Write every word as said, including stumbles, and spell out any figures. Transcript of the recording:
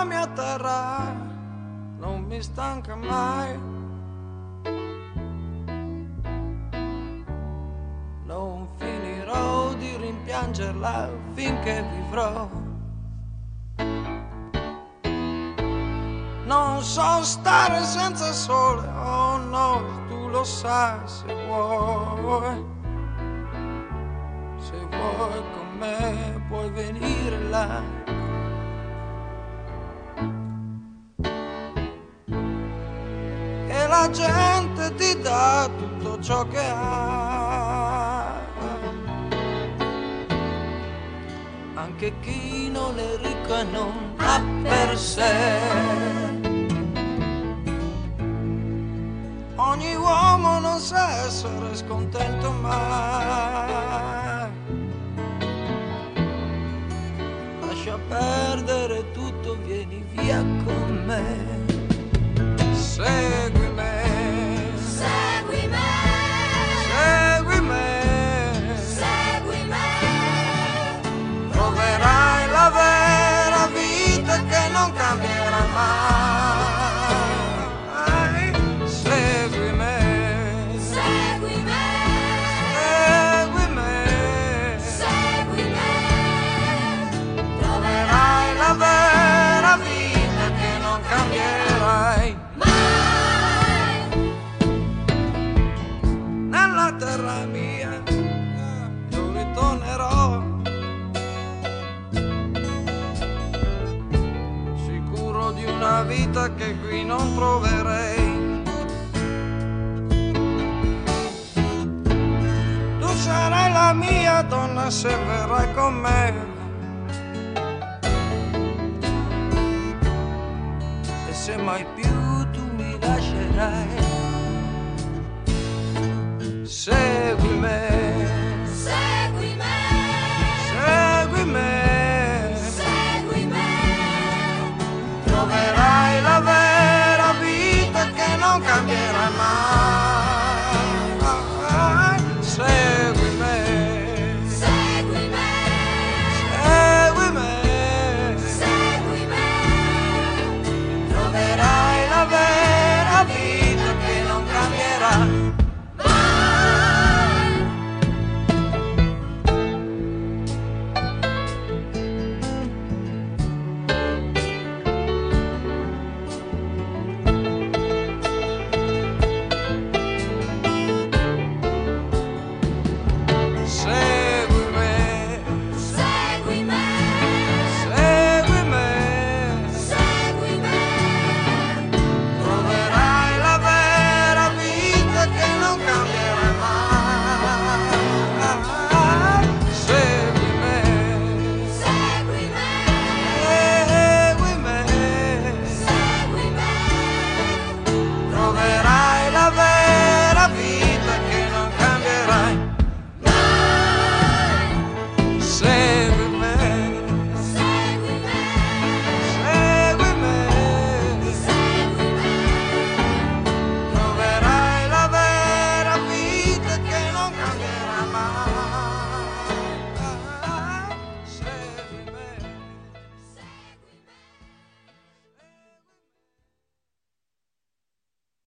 la mia terra non mi stanca mai. Non finirò di rimpiangerla finché vivrò. Non so stare senza sole, oh no, tu lo sai se vuoi. Se vuoi con me puoi venire là. E la gente ti dà tutto ciò che ha. Anche chi non è ricco e non ha per sé. Ogni uomo non sa essere scontento mai. Lascia perdere tutto, vieni via con me. Segui me. Segui me. Segui me. Segui me. Troverai la vera vita che non cambierà mai. Segui me. Segui me. Segui me. Segui me. Troverai la vera vita che non cambierai mai. Nella terra mia io ritornerò, sicuro di una vita che qui non troverei. Tu sarai la mia donna se verrai con me. E se mai più tu mi lascerai, segui me.